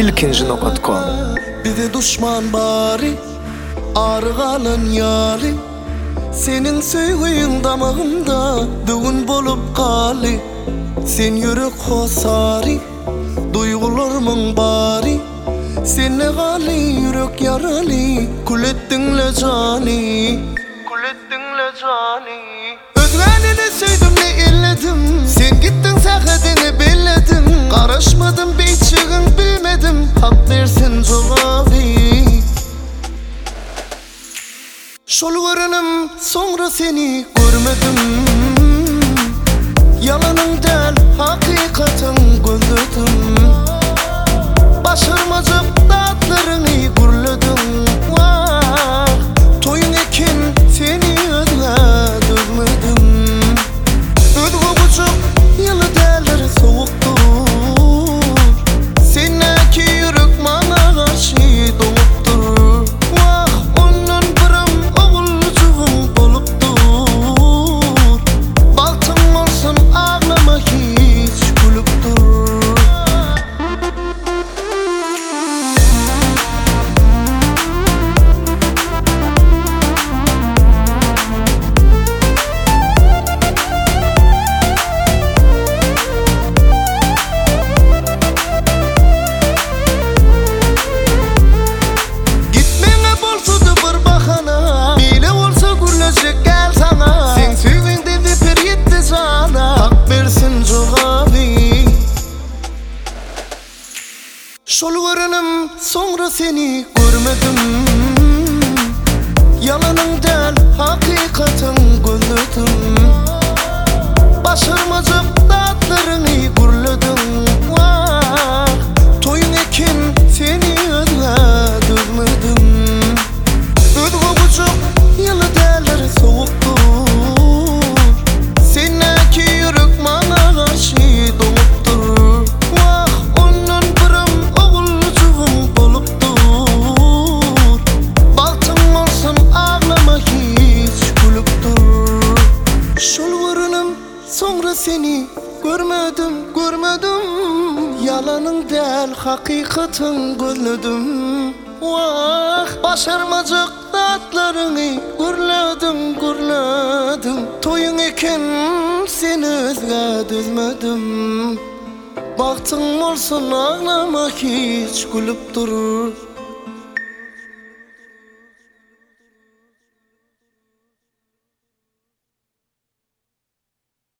ilkinci.com. Bize düşman bari, arıgalan yali. Senin söýgüň damagymda düğün bolup gali. Sen yürek hosari, duygularımın bari. Senne gali yürek yaralı, kul ettinle cani, kul ettinle cani. Özgänini söýdüm ne elledim, sen gittin sähedini belledim. Karışmadım beyçigin bilmedim, hak versin jogabı. Şol görünüm sonra seni görmedim. Yalanın del hakikatin gözledim. Başarmacık tatlarını gürledim. Vah, toyun ekin seni özle dözmedim. Ödgü bucuk yılı derler soğuktur. Seneki yürek bana karşı donuptur. Vah, onun birim oğulcuğum boluptur. Baktım olsun ağlama hiç gülüptur. Şol görünüm sonra seni görmedim. Yalanın del hakikatin gözledim. Başarmacık tatlarını gürledim. Vah, toyun ekin seni özle dözmedim. Ödgü bucuk yılı derler soğuktur. Seneki yürek bana karşı donuptur. Vah, onun birim oğulcuğum boluptur. Baktım olsun ağlama hiç gülüptur. Şol görünüm sonra seni görmedim, görmedim. Yalanın del hakikatin gözledim. Vah, başarmacık tatlarını gürledim, gürledim. Toyun ekin seni özge dözmedim. Baktım olsun ağlama hiç gülüp durur.